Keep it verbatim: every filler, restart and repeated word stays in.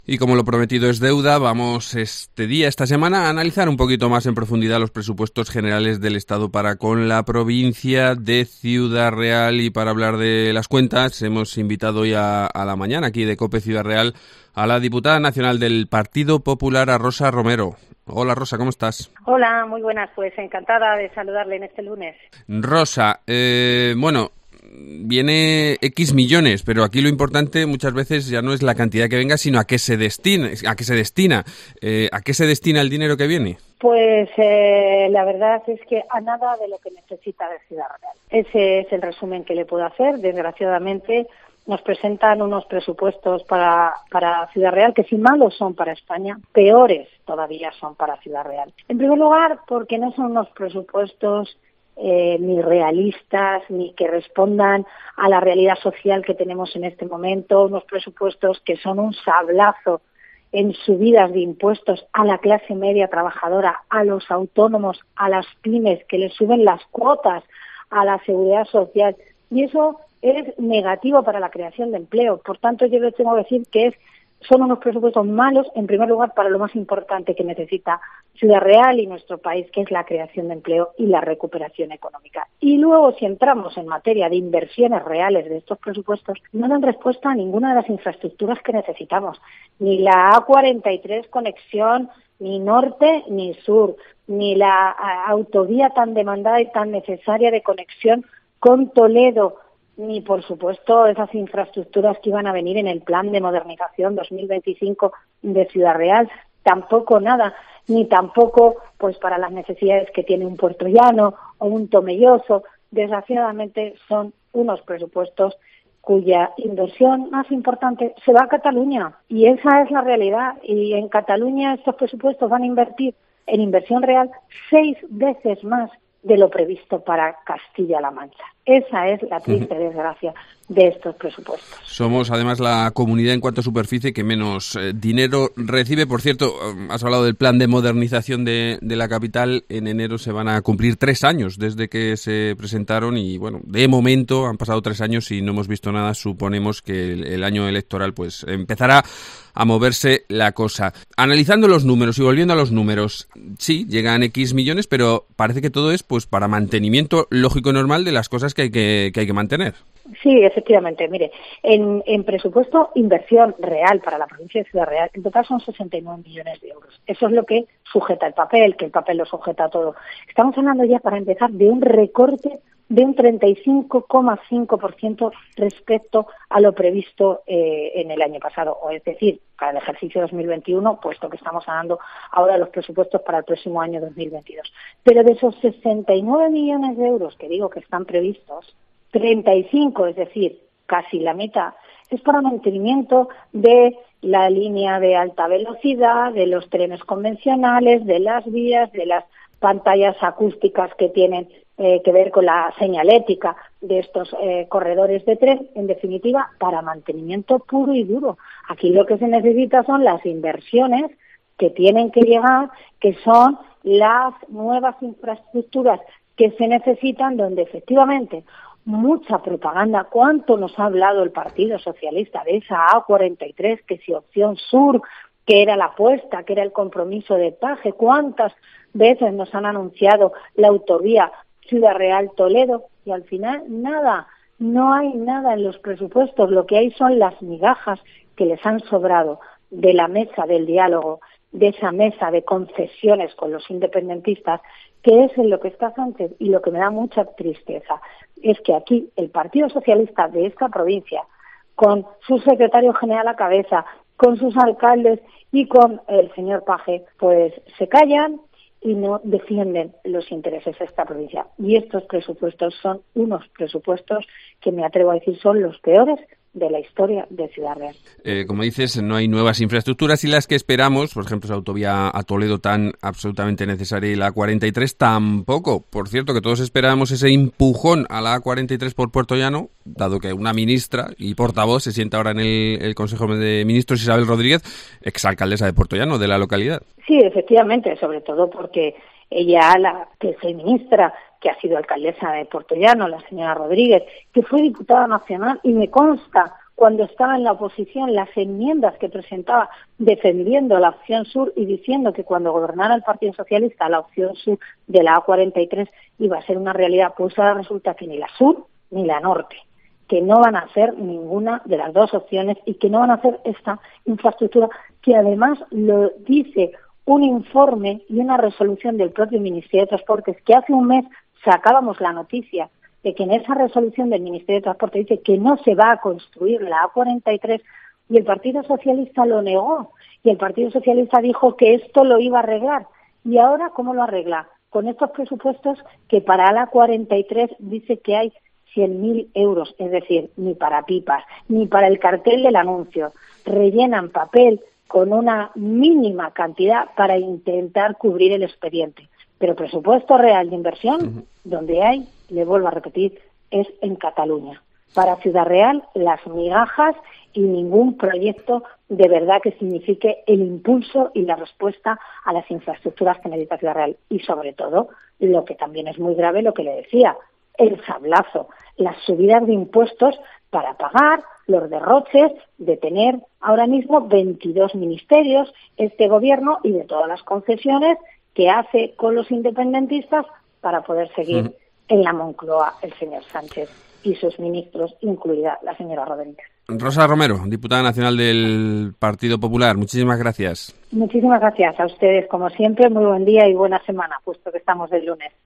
Y como lo prometido es deuda, vamos este día, esta semana, a analizar un poquito más en profundidad los presupuestos generales del Estado para con la provincia de Ciudad Real. Y para hablar de las cuentas hemos invitado hoy a, a la mañana aquí de COPE Ciudad Real a la diputada nacional del Partido Popular, a Rosa Romero. Hola Rosa, ¿cómo estás? Hola, muy buenas, pues encantada de saludarle en este lunes. Rosa, eh, bueno... viene X millones, pero aquí lo importante muchas veces ya no es la cantidad que venga, sino a qué se destina. A qué se destina. Eh, ¿A qué se destina el dinero que viene? Pues eh, la verdad es que a nada de lo que necesita de Ciudad Real. Ese es el resumen que le puedo hacer. Desgraciadamente nos presentan unos presupuestos para, para Ciudad Real que si malos son para España, peores todavía son para Ciudad Real. En primer lugar, porque no son unos presupuestos Eh, ni realistas, ni que respondan a la realidad social que tenemos en este momento, unos presupuestos que son un sablazo en subidas de impuestos a la clase media trabajadora, a los autónomos, a las pymes, que les suben las cuotas a la seguridad social, y eso es negativo para la creación de empleo. Por tanto, yo les tengo que decir que es son unos presupuestos malos, en primer lugar, para lo más importante que necesita Ciudad Real y nuestro país, que es la creación de empleo y la recuperación económica. Y luego, si entramos en materia de inversiones reales de estos presupuestos, no dan respuesta a ninguna de las infraestructuras que necesitamos, ni la A cuarenta y tres conexión, ni norte ni sur, ni la autovía tan demandada y tan necesaria de conexión con Toledo, ni por supuesto esas infraestructuras que iban a venir en el plan de modernización dos mil veinticinco de Ciudad Real, tampoco nada, ni tampoco pues para las necesidades que tiene un Puerto Llano o un Tomelloso. Desgraciadamente son unos presupuestos cuya inversión más importante se va a Cataluña, y esa es la realidad. Y en Cataluña estos presupuestos van a invertir en inversión real seis veces más de lo previsto para Castilla-La Mancha. Esa es la triste desgracia de estos presupuestos. Somos además la comunidad en cuanto a superficie que menos eh, dinero recibe. Por cierto, has hablado del plan de modernización de, de la capital. En enero se van a cumplir tres años desde que se presentaron y, bueno, de momento han pasado tres años y no hemos visto nada. Suponemos que el, el año electoral pues empezará a moverse la cosa. Analizando los números y volviendo a los números, sí, llegan X millones, pero parece que todo es pues para mantenimiento lógico y normal de las cosas que hay que, que, hay que mantener. Sí, efectivamente. Mire, en, en presupuesto inversión real para la provincia de Ciudad Real, en total son sesenta y nueve millones de euros. Eso es lo que sujeta el papel, que el papel lo sujeta todo. Estamos hablando ya, para empezar, de un recorte de un treinta y cinco coma cinco por ciento respecto a lo previsto eh, en el año pasado, o es decir, para el ejercicio dos mil veintiuno, puesto que estamos hablando ahora de los presupuestos para el próximo año dos mil veintidós. Pero de esos sesenta y nueve millones de euros que digo que están previstos, treinta y cinco, es decir, casi la mitad, es para mantenimiento de la línea de alta velocidad, de los trenes convencionales, de las vías, de las pantallas acústicas que tienen eh, que ver con la señalética de estos eh, corredores de tren, en definitiva, para mantenimiento puro y duro. Aquí lo que se necesita son las inversiones que tienen que llegar, que son las nuevas infraestructuras que se necesitan, donde efectivamente mucha propaganda. ¿Cuánto nos ha hablado el Partido Socialista de esa A cuarenta y tres, que si opción sur, que era la apuesta, que era el compromiso de Paje? ¿Cuántas veces nos han anunciado la autovía Ciudad Real-Toledo? Y al final nada, no hay nada en los presupuestos. Lo que hay son las migajas que les han sobrado de la mesa del diálogo, de esa mesa de concesiones con los independentistas, que es en lo que está Sánchez. Y lo que me da mucha tristeza es que aquí el Partido Socialista de esta provincia, con su secretario general a cabeza, con sus alcaldes y con el señor Paje, pues se callan y no defienden los intereses de esta provincia. Y estos presupuestos son unos presupuestos que me atrevo a decir son los peores de la historia de Ciudad Real. Eh, como dices, no hay nuevas infraestructuras y las que esperamos, por ejemplo, esa autovía a Toledo tan absolutamente necesaria y la A cuarenta y tres tampoco. Por cierto, que todos esperábamos ese empujón a la A cuarenta y tres por Puerto Llano, dado que una ministra y portavoz se sienta ahora en el, el Consejo de Ministros, Isabel Rodríguez, exalcaldesa de Puerto Llano, de la localidad. Sí, efectivamente, sobre todo porque ella, la que es ministra, que ha sido alcaldesa de Puerto Llano, la señora Rodríguez, que fue diputada nacional, y me consta cuando estaba en la oposición, las enmiendas que presentaba defendiendo la opción sur y diciendo que cuando gobernara el Partido Socialista la opción sur de la A cuarenta y tres iba a ser una realidad, pues ahora resulta que ni la sur ni la norte, que no van a hacer ninguna de las dos opciones y que no van a hacer esta infraestructura, que además lo dice un informe y una resolución del propio Ministerio de Transportes, que hace un mes sacábamos la noticia de que en esa resolución del Ministerio de Transporte dice que no se va a construir la A cuarenta y tres, y el Partido Socialista lo negó, y el Partido Socialista dijo que esto lo iba a arreglar. ¿Y ahora cómo lo arregla? Con estos presupuestos que para la A cuarenta y tres dice que hay cien mil euros, es decir, ni para pipas, ni para el cartel del anuncio. Rellenan papel con una mínima cantidad para intentar cubrir el expediente. Pero presupuesto real de inversión, uh-huh. donde hay, le vuelvo a repetir, es en Cataluña. Para Ciudad Real, las migajas y ningún proyecto de verdad que signifique el impulso y la respuesta a las infraestructuras que necesita Ciudad Real. Y sobre todo, lo que también es muy grave, lo que le decía, el sablazo, las subidas de impuestos para pagar los derroches de tener ahora mismo veintidós ministerios este gobierno y de todas las concesiones que hace con los independentistas para poder seguir mm. en la Moncloa el señor Sánchez y sus ministros, incluida la señora Rodríguez. Rosa Romero, diputada nacional del Partido Popular, muchísimas gracias. Muchísimas gracias a ustedes, como siempre, muy buen día y buena semana, puesto que estamos de lunes.